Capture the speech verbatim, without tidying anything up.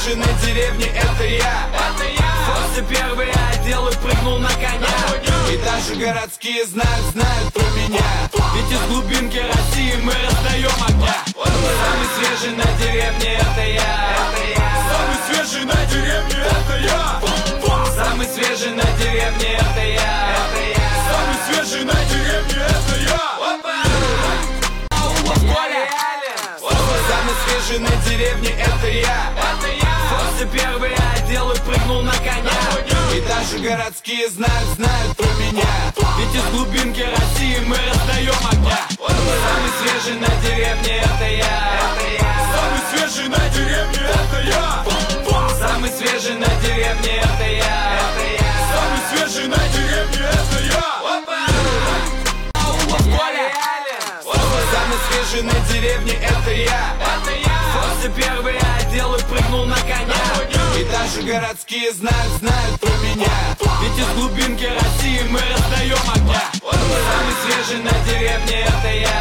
свежий на деревне, это я. Форсы первый одел и прыгнул на коня. И даже городские знают, знают про меня. Ведь из глубинки России мы раздаем огня. Самый свежий на деревне, это я. Самый свежий на деревне, это я. Самый свежий на деревне, это я. Самый свежий на деревне, это я. Самый свежий на деревне, это я. Форсы первый одел и прыгнул на коня. И даже городские знают, знают про меня. Ведь из глубинки России мы раздаем огня. Самый свежий на деревне, это я. Самый свежий на деревне, это я. Самый свежий на деревне, это я. Самый свежий на деревне, это я. Самый свежий на деревне, это я. Форсы первый одел и прыгнул на коня. И даже городские знают, знают про меня. Ведь из глубинки России мы раздаем огня. Самый свежий на деревне, это я.